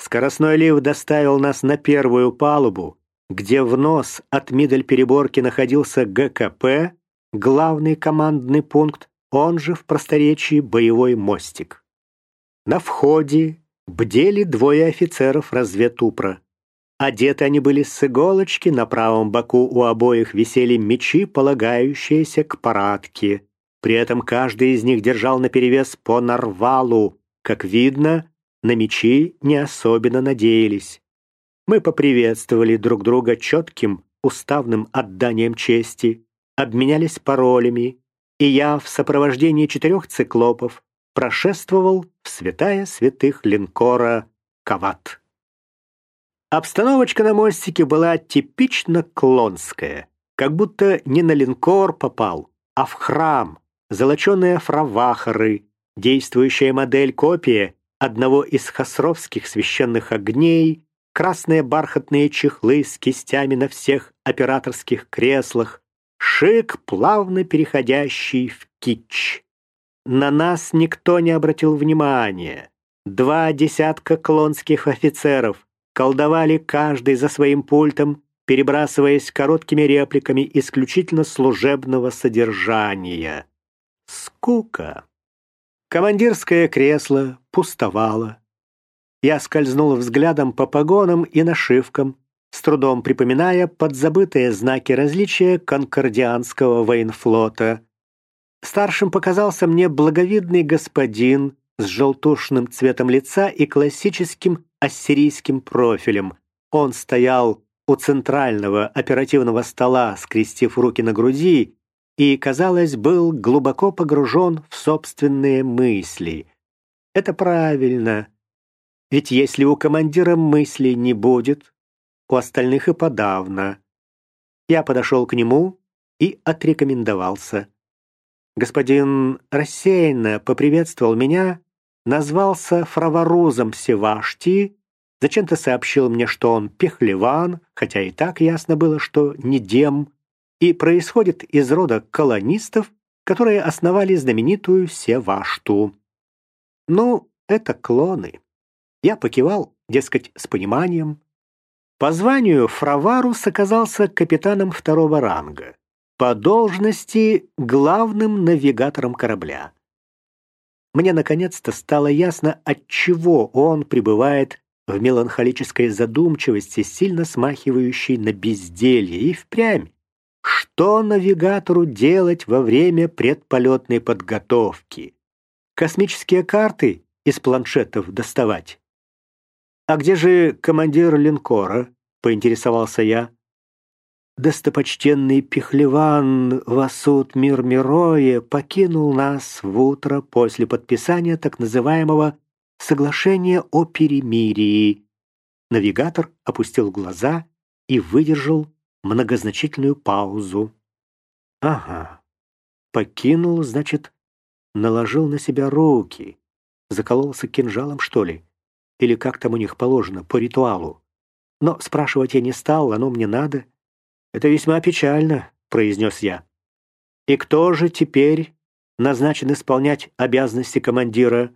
Скоростной лифт доставил нас на первую палубу, где в нос от мидель-переборки находился ГКП, главный командный пункт, он же в просторечии боевой мостик. На входе бдели двое офицеров разведупра. Одеты они были с иголочки, на правом боку у обоих висели мечи, полагающиеся к парадке. При этом каждый из них держал наперевес по нарвалу. Как видно, на мечи не особенно надеялись. Мы поприветствовали друг друга четким, уставным отданием чести, обменялись паролями, и я в сопровождении 4 циклопов прошествовал в святая святых линкора Кават. Обстановочка на мостике была типично клонская, как будто не на линкор попал, а в храм, золоченые фравахары, действующая модель-копия одного из хасровских священных огней, красные бархатные чехлы с кистями на всех операторских креслах, шик, плавно переходящий в китч. На нас никто не обратил внимания. 2 десятка клонских офицеров колдовали каждый за своим пультом, перебрасываясь короткими репликами исключительно служебного содержания. Скука. Командирское кресло пустовало. Я скользнул взглядом по погонам и нашивкам, с трудом припоминая подзабытые знаки различия конкордианского военфлота. Старшим показался мне благовидный господин с желтушным цветом лица и классическим ассирийским профилем. Он стоял у центрального оперативного стола, скрестив руки на груди, и, казалось, был глубоко погружен в собственные мысли. Это правильно. Ведь если у командира мыслей не будет, у остальных и подавно. Я подошел к нему и отрекомендовался. Господин рассеянно поприветствовал меня, назвался фраворузом Севашти, зачем-то сообщил мне, что он пехлеван, хотя и так ясно было, что не дем, и происходит из рода колонистов, которые основали знаменитую Севашту. Ну, это клоны. Я покивал, дескать, с пониманием. По званию фраварус оказался капитаном 2-го ранга, по должности главным навигатором корабля. Мне наконец-то стало ясно, отчего он пребывает в меланхолической задумчивости, сильно смахивающей на безделье, и впрямь. Что навигатору делать во время предполетной подготовки? Космические карты из планшетов доставать? «А где же командир линкора?» — поинтересовался я. «Достопочтенный Пехлеван Васут Мир-Мирое покинул нас в утро после подписания так называемого «Соглашения о перемирии». Навигатор опустил глаза и выдержал многозначительную паузу. «Ага, покинул, значит, наложил на себя руки, закололся кинжалом, что ли? Или как там у них положено, по ритуалу? Но спрашивать я не стал, оно мне надо. Это весьма печально», — произнес я. «И кто же теперь назначен исполнять обязанности командира?»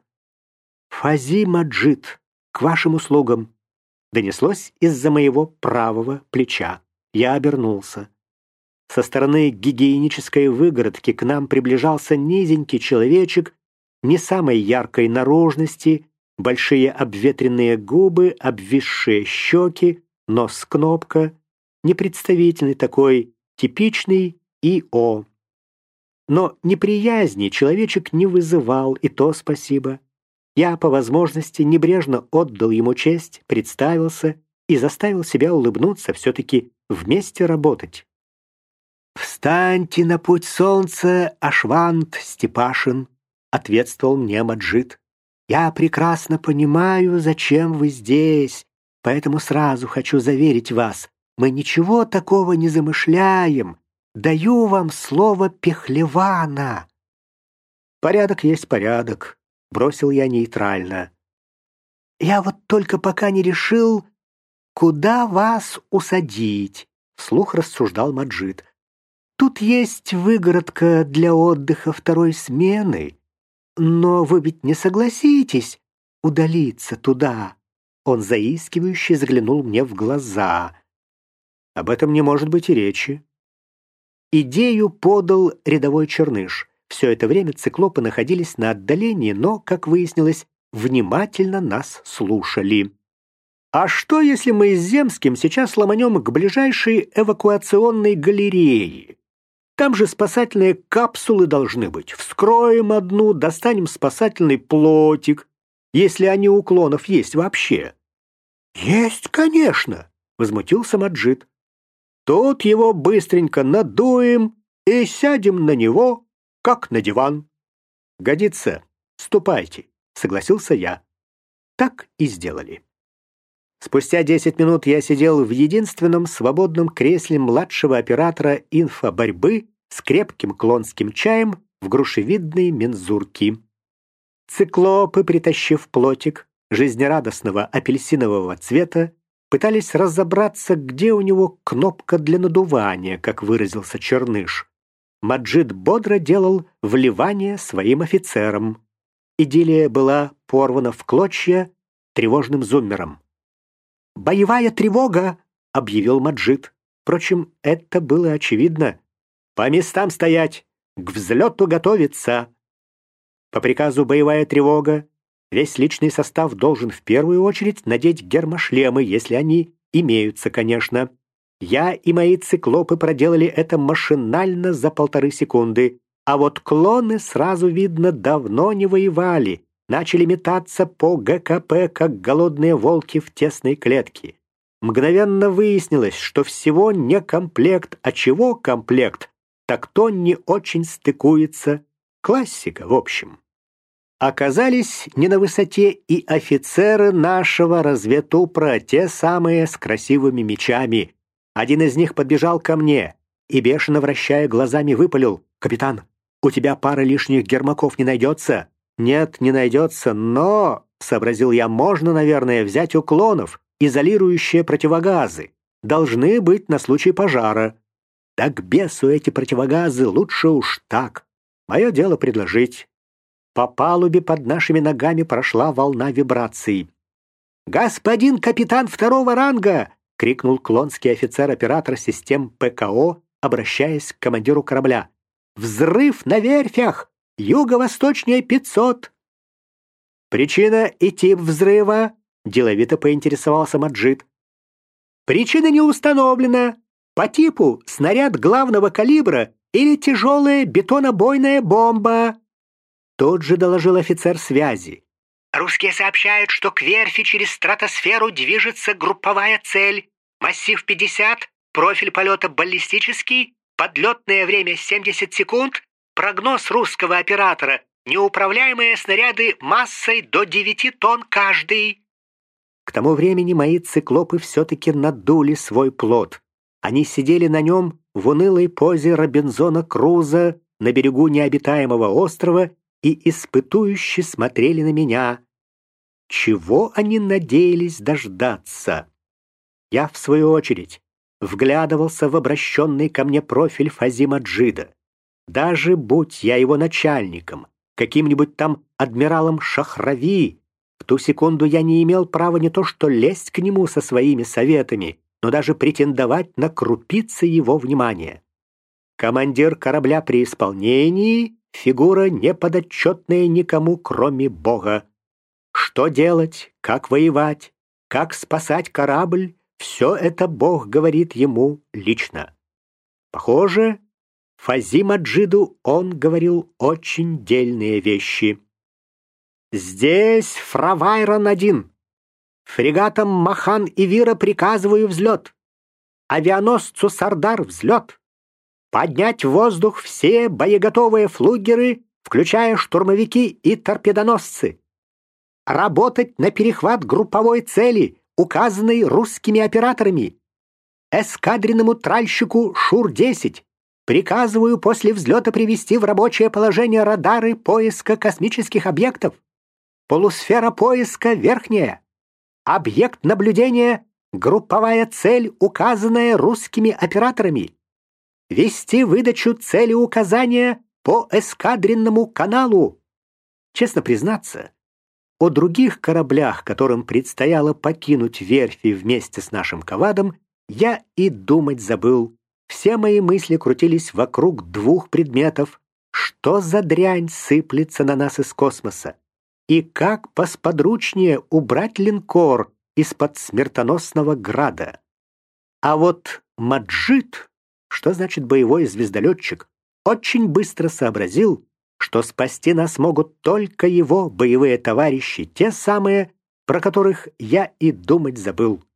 «Фази Маджид, к вашим услугам», — донеслось из-за моего правого плеча. Я обернулся. Со стороны гигиенической выгородки к нам приближался низенький человечек не самой яркой наружности, большие обветренные губы, обвисшие щеки, нос-кнопка, непредставительный такой, типичный ИО. Но неприязни человечек не вызывал, и то спасибо. Я, по возможности, небрежно отдал ему честь, представился и заставил себя улыбнуться, все-таки вместе работать. «Встаньте на путь солнца, Ашвант Степашин», — ответствовал мне Маджид. «Я прекрасно понимаю, зачем вы здесь, поэтому сразу хочу заверить вас, мы ничего такого не замышляем. Даю вам слово Пехлевана». «Порядок есть порядок», — бросил я нейтрально. «Я вот только пока не решил, куда вас усадить», — вслух рассуждал Маджид. «Тут есть выгородка для отдыха 2-й смены, но вы ведь не согласитесь удалиться туда. Он заискивающе заглянул мне в глаза. Об этом не может быть и речи. Идею подал рядовой Черныш. Все это время циклопы находились на отдалении, но, как выяснилось, внимательно нас слушали. «А что, если мы с Земским сейчас ломанем к ближайшей эвакуационной галерее? Там же спасательные капсулы должны быть. Вскроем одну, достанем спасательный плотик, если они у клонов есть вообще». «Есть, конечно», — возмутился Маджид. «Тут его быстренько надуем и сядем на него, как на диван». «Годится. Ступайте», — согласился я. Так и сделали. Спустя 10 минут я сидел в единственном свободном кресле младшего оператора инфоборьбы с крепким клонским чаем в грушевидной мензурке. Циклопы, притащив плотик жизнерадостного апельсинового цвета, пытались разобраться, где у него кнопка для надувания, как выразился Черныш. Маджид бодро делал вливание своим офицерам. Идиллия была порвана в клочья тревожным зуммером. «Боевая тревога!» — объявил Маджид. Впрочем, это было очевидно. «По местам стоять! К взлету готовиться!» По приказу «боевая тревога» весь личный состав должен в первую очередь надеть гермошлемы, если они имеются, конечно. Я и мои циклопы проделали это машинально за 1,5 секунды, а вот клоны, сразу видно, давно не воевали. Начали метаться по ГКП, как голодные волки в тесной клетке. Мгновенно выяснилось, что всего не комплект, а чего комплект, так то не очень стыкуется. Классика, в общем. Оказались не на высоте и офицеры нашего разведупра, те самые с красивыми мечами. Один из них подбежал ко мне и, бешено вращая глазами, выпалил: «Капитан, у тебя пара лишних гермаков не найдется?» «Нет, не найдется, но, — сообразил я, — можно, наверное, взять у клонов изолирующие противогазы. Должны быть на случай пожара». «Да к бесу эти противогазы, лучше уж так. Мое дело предложить». По палубе под нашими ногами прошла волна вибраций. «Господин капитан 2-го ранга!» — крикнул клонский офицер-оператор систем ПКО, обращаясь к командиру корабля. «Взрыв на верфях! Юго-восточнее 500!» «Причина и тип взрыва?» — деловито поинтересовался Маджид. «Причина не установлена. По типу снаряд главного калибра или тяжелая бетонобойная бомба», — тот же доложил офицер связи. «Русские сообщают, что к верфи через стратосферу движется групповая цель. Массив 50, профиль полета баллистический, подлетное время 70 секунд, прогноз русского оператора — неуправляемые снаряды массой до 9 тонн каждый». К тому времени мои циклопы все-таки надули свой плот. Они сидели на нем в унылой позе Робинзона Круза на берегу необитаемого острова и испытующе смотрели на меня. Чего они надеялись дождаться? Я, в свою очередь, вглядывался в обращенный ко мне профиль Фази Маджида. Даже будь я его начальником, каким-нибудь там адмиралом Шахрави, в ту секунду я не имел права не то что лезть к нему со своими советами, но даже претендовать на крупицы его внимания. Командир корабля при исполнении — фигура неподотчетная никому, кроме Бога. Что делать, как воевать, как спасать корабль — все это Бог говорит ему лично. Похоже, Фази Маджиду он говорил очень дельные вещи. «Здесь Фравайрон-1. Фрегатам Махан и Вира приказываю взлет. Авианосцу Сардар взлет. Поднять в воздух все боеготовые флугеры, включая штурмовики и торпедоносцы. Работать на перехват групповой цели, указанной русскими операторами. Эскадренному тральщику Шур-10 приказываю после взлета привести в рабочее положение радары поиска космических объектов. Полусфера поиска верхняя. Объект наблюдения — групповая цель, указанная русскими операторами. Вести выдачу цели указания по эскадренному каналу». Честно признаться, о других кораблях, которым предстояло покинуть верфи вместе с нашим ковадом, я и думать забыл. Все мои мысли крутились вокруг двух предметов. Что за дрянь сыплется на нас из космоса? И как посподручнее убрать линкор из-под смертоносного града? А вот Маджид, что значит боевой звездолетчик, очень быстро сообразил, что спасти нас могут только его боевые товарищи, те самые, про которых я и думать забыл.